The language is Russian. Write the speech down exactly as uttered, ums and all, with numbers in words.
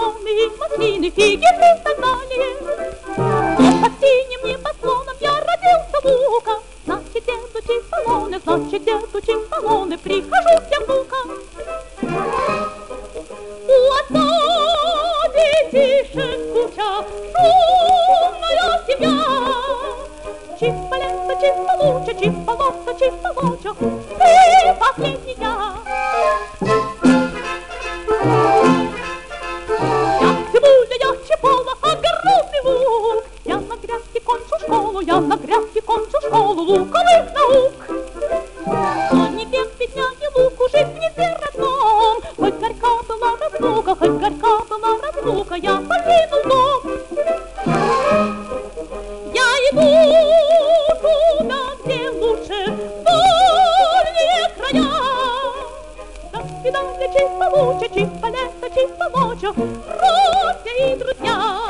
лимоны и маслины, фиги и так далее. И под синим небосклоном я родился лука. Значит, деду чистолоны, значит, деду чистолоны, прихожу я внука. У отца детишек куча, шумная семья. Чисто лето, чисто луча, чисто лото, чисто луча, ты последний я. Я цибуля, я чепола, огородный лук. Я на грядке кончу школу, я на грядке кончу школу луковых наук. Но не бег, бедняги, луку, жить в гнезде родном. Хоть горька была разлука, хоть горька была разлука, я покинул дом. Я иду туда, где лучше, вольнее края. До свидания, чисто луча, чисто лето, чисто ночью, братья и друзья.